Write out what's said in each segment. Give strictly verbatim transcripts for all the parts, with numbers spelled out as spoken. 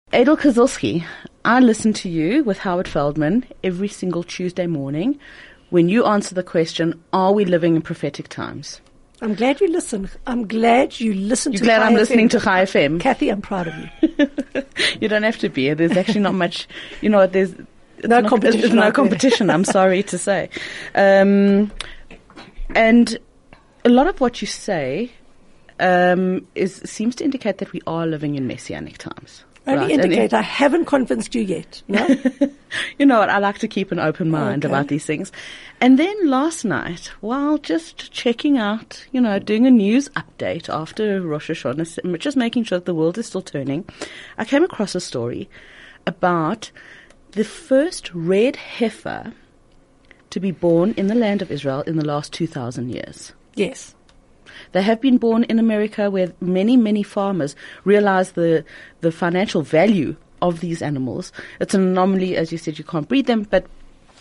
Adel Kozlowski, I listen to you with Howard Feldman every single Tuesday morning when you answer the question, are we living in prophetic times? I'm glad you listen. I'm glad you listen You're to glad Chai I'm F M. listening to Chai F M. Kathy, I'm proud of you. You don't have to be. There's actually not much, you know, there's no not, competition. There's no competition, I'm sorry to say. Um, and a lot of what you say um, is seems to indicate that we are living in messianic times. Only right? indicate I haven't convinced you yet. No? You know what? I like to keep an open mind Okay. about these things. And then last night, while just checking out, you know, doing a news update after Rosh Hashanah, just making sure that the world is still turning, I came across a story about the first red heifer to be born in the land of Israel in the last two thousand years. Yes. They have been born in America, where many, many farmers realize the the financial value of these animals. It's an anomaly, as you said, you can't breed them, but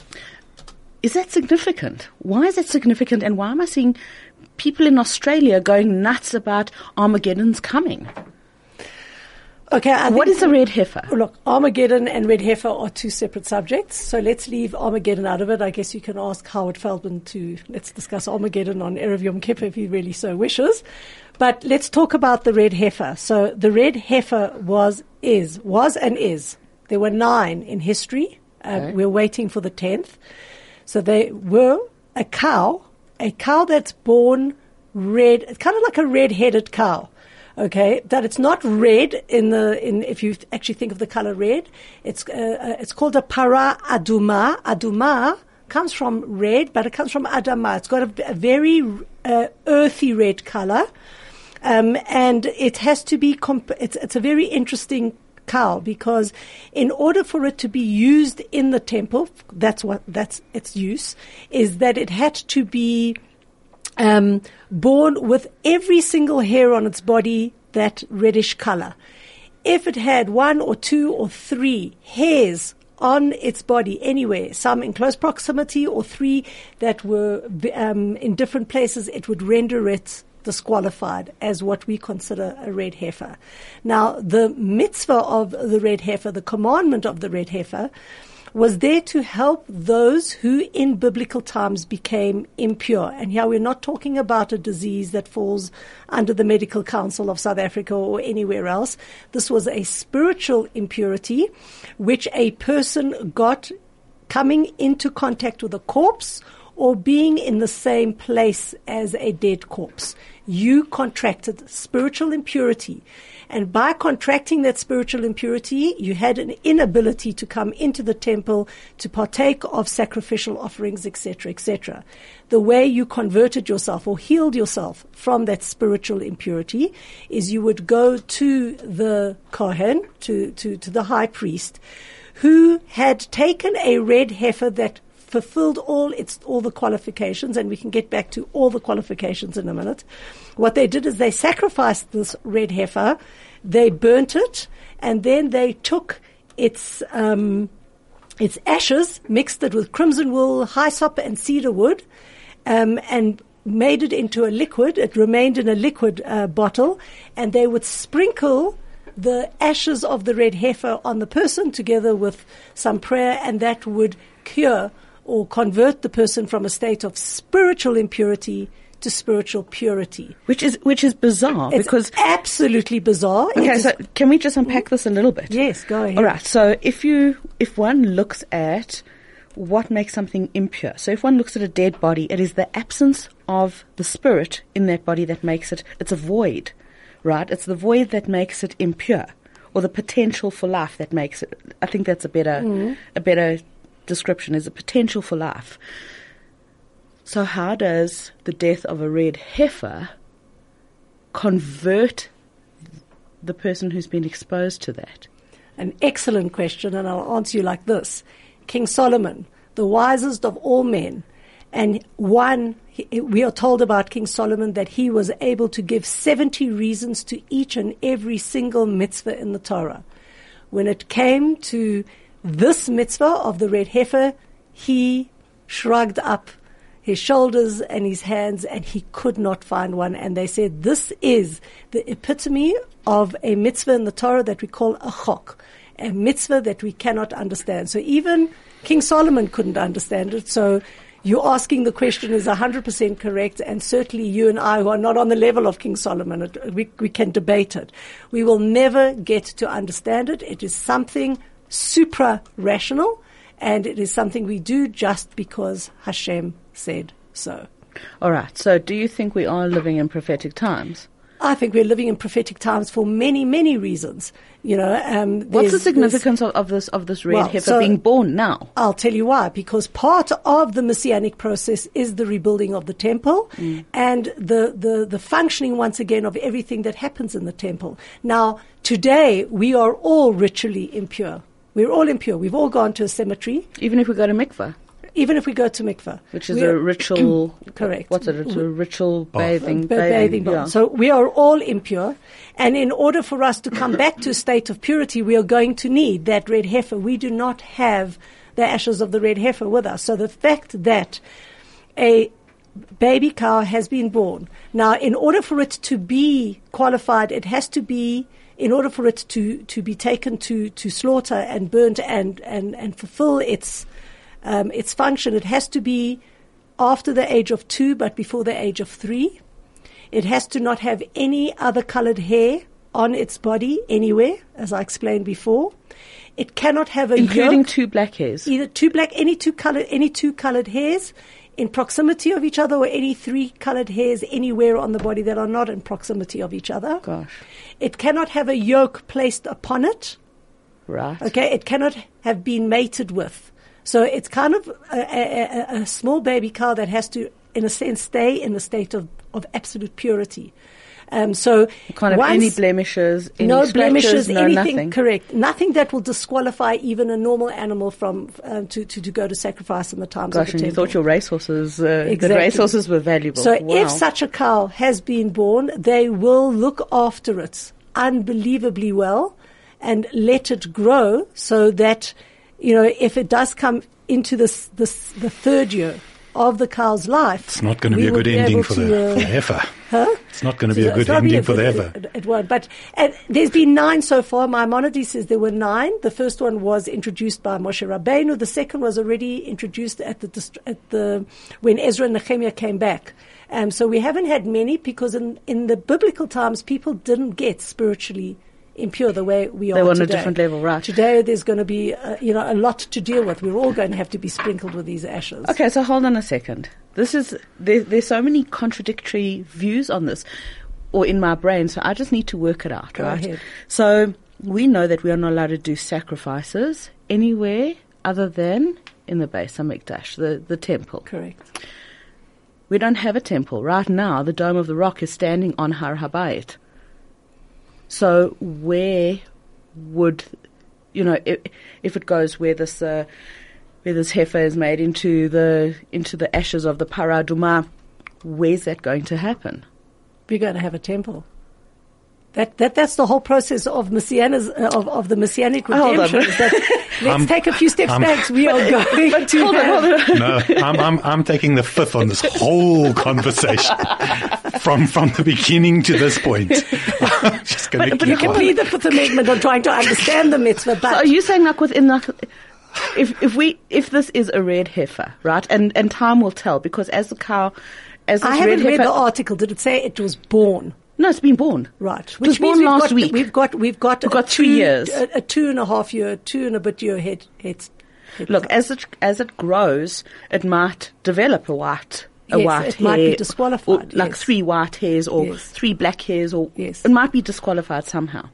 is that significant? Why is that significant, and why am I seeing people in Australia going nuts about Armageddon's coming? Okay. I What think, is a red heifer? Look, Armageddon and red heifer are two separate subjects. So let's leave Armageddon out of it. I guess you can ask Howard Feldman to, let's discuss Armageddon on Erev Yom Kippur if he really so wishes. But let's talk about the red heifer. So the red heifer was, is, was and is. There were nine in history. Uh, Okay. We're waiting for the tenth. So they were a cow, a cow that's born red. It's kind of like a red-headed cow. Okay, that it's not red in the in. If you actually think of the color red, it's uh, uh, it's called a para aduma. Aduma comes from red, but it comes from adama. It's got a, a very uh, earthy red color, um, and it has to be. Comp- it's it's a very interesting cow because in order for it to be used in the temple, that's what that's its use is that it had to be. Um, born with every single hair on its body that reddish color. If it had one or two or three hairs on its body anywhere, some in close proximity or three that were um, in different places, it would render it disqualified as what we consider a red heifer. Now, the mitzvah of the red heifer, the commandment of the red heifer, was there to help those who in biblical times became impure. And here we're not talking about a disease that falls under the Medical Council of South Africa or anywhere else. This was a spiritual impurity which a person got coming into contact with a corpse or being in the same place as a dead corpse. You contracted spiritual impurity. And by contracting that spiritual impurity, you had an inability to come into the temple to partake of sacrificial offerings, et cetera, et cetera. The way you converted yourself or healed yourself from that spiritual impurity is you would go to the Kohen, to, to, to the high priest, who had taken a red heifer that fulfilled all its all the qualifications, and we can get back to all the qualifications in a minute. What they did is they sacrificed this red heifer, they burnt it, and then they took its um, its ashes, mixed it with crimson wool, hyssop, and cedar wood, um, and made it into a liquid. It remained in a liquid uh, bottle, and they would sprinkle the ashes of the red heifer on the person together with some prayer, and that would cure or convert the person from a state of spiritual impurity to spiritual purity. Which is which is bizarre It's because absolutely bizarre. Okay, It's so can we just unpack this a little bit? Yes, go ahead. All right. So if you if one looks at what makes something impure, so if one looks at a dead body, it is the absence of the spirit in that body that makes it. It's a void, right? It's the void that makes it impure, or the potential for life that makes it. I think that's a better mm. a better. description is a potential for life. So how does the death of a red heifer convert the person who's been exposed to that? An excellent question, and I'll answer you like this. King Solomon, the wisest of all men, and one, we are told about King Solomon that he was able to give seventy reasons to each and every single mitzvah in the Torah. When it came to this mitzvah of the red heifer, he shrugged up his shoulders and his hands, and he could not find one. And they said, this is the epitome of a mitzvah in the Torah that we call a chok, a mitzvah that we cannot understand. So even King Solomon couldn't understand it. So you asking the question is one hundred percent correct, and certainly you and I, who are not on the level of King Solomon, it, we, we can debate it. We will never get to understand it. It is something supra-rational, and it is something we do just because Hashem said so. All right. So do you think we are living in prophetic times? I think we're living in prophetic times for many, many reasons. You know, um, what's the significance of, of this of this red well, heifer so being born now? I'll tell you why. Because part of the messianic process is the rebuilding of the temple mm. and the, the the functioning once again of everything that happens in the temple. Now, today we are all ritually impure. We're all impure. We've all gone to a cemetery. Even if we go to mikveh? Even if we go to mikveh. Which is a ritual... Correct. What's it? It's a ritual bathing. Ba- bathing, bathing yeah. So we are all impure. And in order for us to come back to a state of purity, we are going to need that red heifer. We do not have the ashes of the red heifer with us. So the fact that a baby cow has been born. Now, in order for it to be qualified, it has to be... In order for it to, to be taken to, to slaughter and burnt and, and, and fulfill its um, its function, it has to be after the age of two but before the age of three. It has to not have any other colored hair on its body anywhere, as I explained before. It cannot have a including yolk, two black hairs. Either two black, any two colored, any two colored hairs in proximity of each other, or any three colored hairs anywhere on the body that are not in proximity of each other. Gosh. It cannot have a yoke placed upon it. Right. Okay. It cannot have been mated with. So it's kind of a, a, a small baby cow that has to, in a sense, stay in a state of, of absolute purity. Um, so kind of any blemishes, any no scratches, blemishes, no anything. Nothing. Correct. Nothing that will disqualify even a normal animal from um, to, to to go to sacrifice in the times Gosh, of the and temple. you thought your racehorses, uh, exactly. the racehorses were valuable. So wow. if such a cow has been born, they will look after it unbelievably well and let it grow so that, you know, if it does come into this this the third year of the cow's life, it's not going to be a good ending for the, uh, for the heifer. Huh? It's not going to be a good ending for the heifer. It, it won't. But uh, there's been nine so far. Maimonides says there were nine. The first one was introduced by Moshe Rabbeinu. The second was already introduced at the at the when Ezra and Nehemiah came back. Um, so we haven't had many because in in the biblical times people didn't get spiritually impure the way we are They were on today. a different level, right? Today there's going to be, uh, you know, a lot to deal with. We're all going to have to be sprinkled with these ashes. Okay, so hold on a second. This is there, there's so many contradictory views on this, or in my brain. So I just need to work it out, Go right? ahead. So we know that we are not allowed to do sacrifices anywhere other than in the Beis Hamikdash, the the temple. Correct. We don't have a temple right now. The Dome of the Rock is standing on Har Habayit. So where would, you know, if, if it goes where this uh, where this heifer is made into the into the ashes of the Parah Adumah, where's that going to happen? We're going to have a temple. That that that's the whole process of messianism, uh, of of the messianic Hold redemption. on. Is that let's Um, take a few steps um, back. We are going But to hold on, have, hold on. No, I'm, I'm, I'm taking the fifth on this whole conversation from from the beginning to this point. I'm just going to But- but keep You can on. plead the Fifth Amendment on trying to understand the mitzvah, So but are you saying like within the, if if we if this is a red heifer, right, and and time will tell, because as the cow, as this I red haven't read heifer, the article. Did it say it was born? no, it's been born. Right. It was born we've last got, week. We've got we've got We've a got three two- years. a, a two and a half year, two and a bit year head. head, head Look, as it as it grows, it might develop a white a Yes, white it hair, might be disqualified, or like yes. three white hairs or Yes. three black hairs, or Yes. it might be disqualified somehow.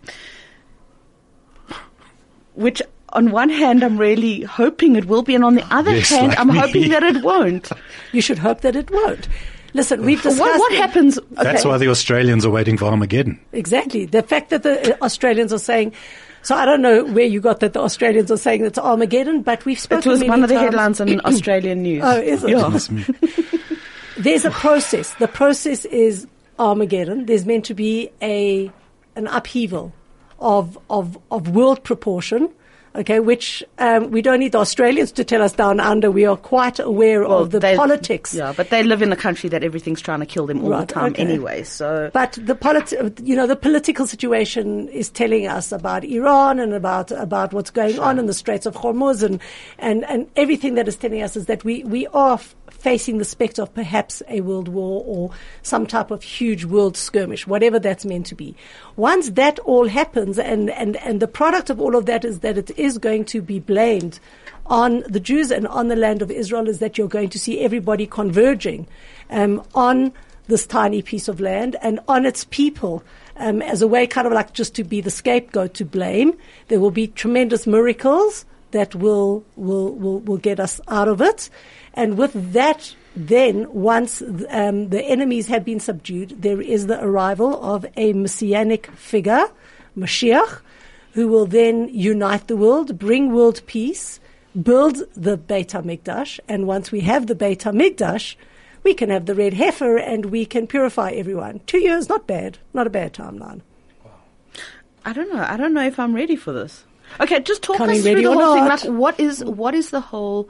Which, on one hand, I'm really hoping it will be, and on the other Yes, hand, like I'm me. hoping that it won't. You should hope that it won't. Listen, we've discussed What, what it. happens? That's okay. why the Australians are waiting for Armageddon. Exactly. The fact that the Australians are saying, so I don't know where you got that the Australians are saying it's Armageddon, but we've spoken It was many one of the times- headlines in Australian news. Oh, is it? Yeah. Goodness me. There's a process. The process is Armageddon. There's meant to be a an upheaval of of of world proportion. Okay, which um, we don't need the Australians to tell us down under. We are quite aware Well, of the they- politics. Yeah, but they live in a country that everything's trying to kill them all Right, the time okay. anyway. So But the politi- you know, the political situation is telling us about Iran and about about what's going on in the Straits of Hormuz, and, and, and everything that is telling us is that we, we are f- facing the spectre of perhaps a world war or some type of huge world skirmish, whatever that's meant to be. Once that all happens, and, and, and the product of all of that is that it is going to be blamed on the Jews and on the land of Israel, is that you're going to see everybody converging um, on this tiny piece of land and on its people, um, as a way kind of like just to be the scapegoat to blame. There will be tremendous miracles that will will will, will get us out of it. And with that, then once um, the enemies have been subdued, there is the arrival of a messianic figure, Mashiach, who will then unite the world, bring world peace, build the Beit HaMikdash, and once we have the Beit HaMikdash, we can have the red heifer and we can purify everyone. Two years, not bad. Not a bad timeline. I don't know. I don't know if I'm ready for this. Okay, just talk Coming us through ready the or whole thing. not. Like, what is what is the whole?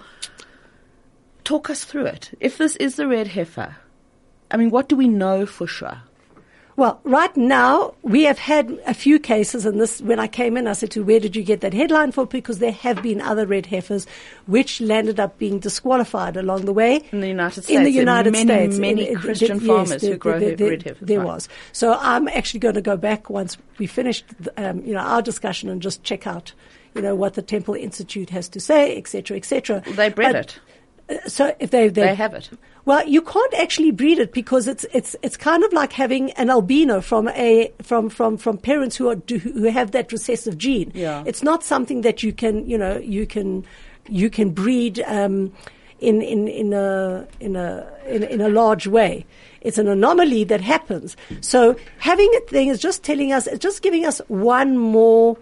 Talk us through it. If this is the red heifer, I mean, what do we know for sure? Well, right now, we have had a few cases, and this, when I came in, I said to, where did you get that headline for? Because there have been other red heifers which landed up being disqualified along the way. In the United States, In the United many, States. many In- Christian yes, farmers there- who grow there- he- there- red heifers. There right. was. So I'm actually going to go back once we finished, um, you know, our discussion and just check out, you know, what the Temple Institute has to say, et cetera, et cetera. They bred But- it. So if they, they, They have it. Well, you can't actually breed it because it's it's it's kind of like having an albino from a from from from parents who are do, who have that recessive gene. Yeah. It's not something that you can you know you can you can breed um, in in in a in a in, in a large way. It's an anomaly that happens. So having a thing is just telling us, it's just giving us one more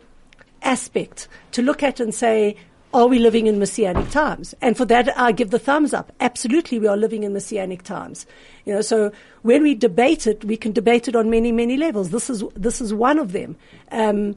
aspect to look at and say, are we living in messianic times? And for that, I give the thumbs up. Absolutely, we are living in messianic times. You know, so when we debate it, we can debate it on many, many levels. This is this is one of them. Um,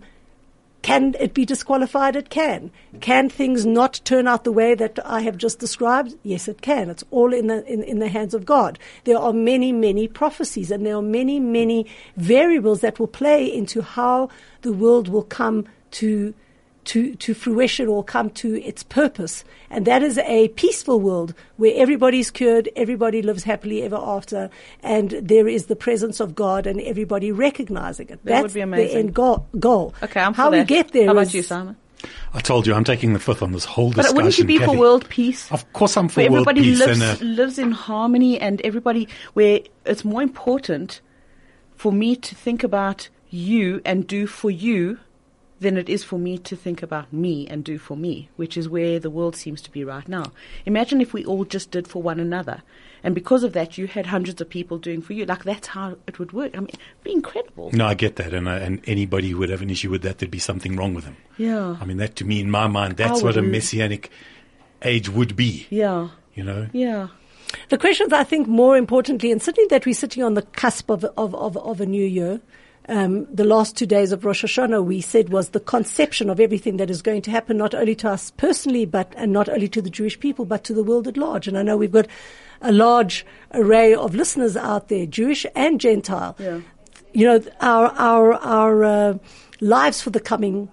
can it be disqualified? It can. Can things not turn out the way that I have just described? Yes, it can. It's all in the in, in the hands of God. There are many, many prophecies, and there are many, many variables that will play into how the world will come to. To, to fruition or come to its purpose. And that is a peaceful world where everybody's cured, everybody lives happily ever after, and there is the presence of God and everybody recognizing it. That That's would be the amazing. end goal. goal. Okay, I'm for How we that. get there How is- about you, Simon? I told you I'm taking the fifth on this whole But discussion. wouldn't you be for Kathy. world peace? Of course I'm for Where world everybody peace. lives, and, uh, lives in harmony, and everybody, where it's more important for me to think about you and do for you than it is for me to think about me and do for me, which is where the world seems to be right now. Imagine if we all just did for one another. And because of that, you had hundreds of people doing for you. Like, that's how it would work. I mean, it'd be incredible. No, I get that, and uh, and anybody who would have an issue with that, there'd be something wrong with them. Yeah. I mean, that to me, in my mind, that's I what a would- messianic age would be. Yeah. You know, Yeah. The questions, I think, more importantly, and certainly that we're sitting on the cusp of of of, of a new year. Um, the last two days of Rosh Hashanah, we said, was the conception of everything that is going to happen, not only to us personally, but and not only to the Jewish people, but to the world at large. And I know we've got a large array of listeners out there, Jewish and Gentile. Yeah. You know, our our our uh, lives for the coming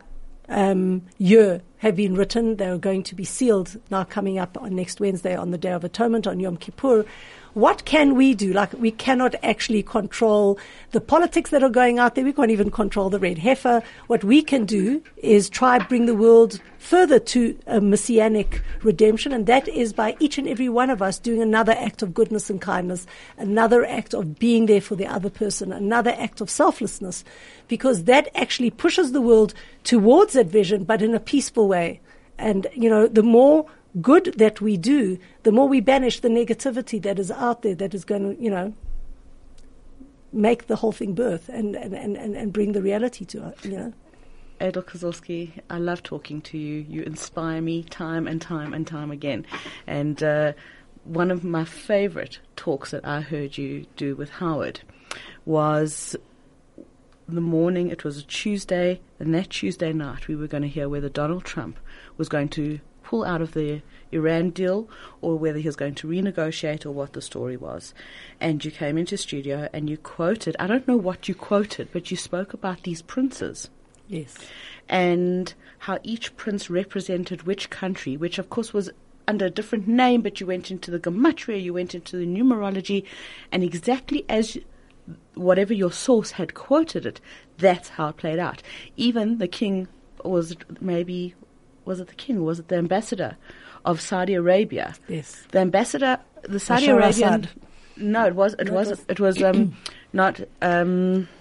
um, year have been written. They are going to be sealed now, coming up on next Wednesday, on the Day of Atonement, on Yom Kippur. What can we do? Like, we cannot actually control the politics that are going out there. We can't even control the red heifer. What we can do is try to bring the world further to a messianic redemption, and that is by each and every one of us doing another act of goodness and kindness, another act of being there for the other person, another act of selflessness, because that actually pushes the world towards that vision, but in a peaceful way. And, you know, the more good that we do, the more we banish the negativity that is out there that is going to, you know, make the whole thing birth and, and, and, and bring the reality to it, you know. Adel Kozlowski, I love talking to you. You inspire me time and time and time again. And uh, one of my favorite talks that I heard you do with Howard was the morning, it was a Tuesday, and that Tuesday night we were going to hear whether Donald Trump was going to pull out of the Iran deal or whether he was going to renegotiate or what the story was. And you came into studio and you quoted, I don't know what you quoted, but you spoke about these princes. Yes. And how each prince represented which country, which of course was under a different name, but you went into the gematria, you went into the numerology, and exactly as whatever your source had quoted it, that's how it played out. Even the king was maybe, was it the king or was it the ambassador of Saudi Arabia? Yes. The ambassador, the Saudi Bashar Arabian. Assad. No, it was, it No, it was, was- it was, um, not, um,